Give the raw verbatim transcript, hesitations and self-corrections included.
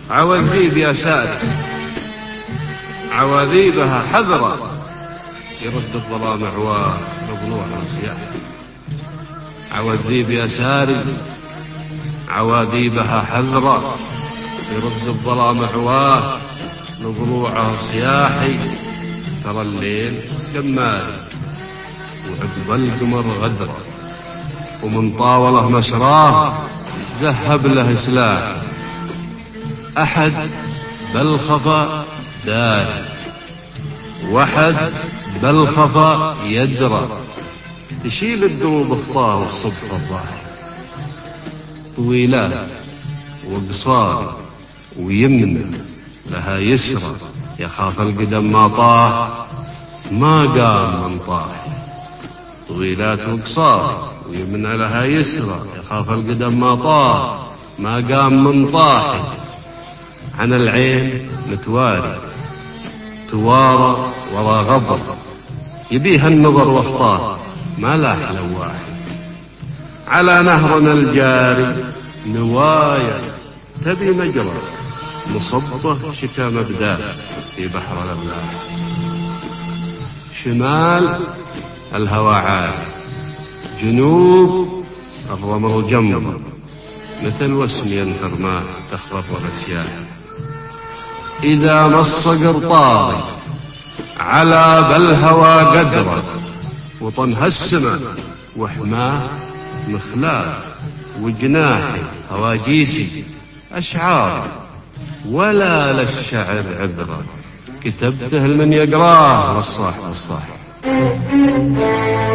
عواذيب يا ساري عواذيبها حذرة، يرد الظلام عواه بضلوعها صياح. عواذيب يا ساري عواذيبها حذرة، يرد الظلام عواه لضلوعه صياحي. ترى الليل جمال وعقب القمر غدرة، ومن طاوله مسراه زهب له سلاح. أحد بالخفا داري، وحد بالخفا يدرى، تشيل الدروب اخطاه والصبح الظاهر. طويلات وقصار ويمنى لها يسرى، يخاف القدم ما طاح ما قام من طاح. طويلات وقصار ويمنى لها يسرى، يخاف القدم ما طاح ما قام من طاح. عن العين متواري توارى ورا غضب، يبيها النظر واخطاه ما لاح لواح. على نهرنا الجاري نوايا تبي مجرى، مصبه شكا مبداه في بحر الأملاح. شمال الهوى عالي، جنوب الرمل جمر، مثل وسم ينثر ماء تخضر الأسياح. إذا مص قرطاري على بالهوى قدرة، وطنها السماء وحماه مخلاه، وجناحي هواجيسي أشعار ولا للشعر عبرة، كتبته لمن يقراه والصاح والصاح.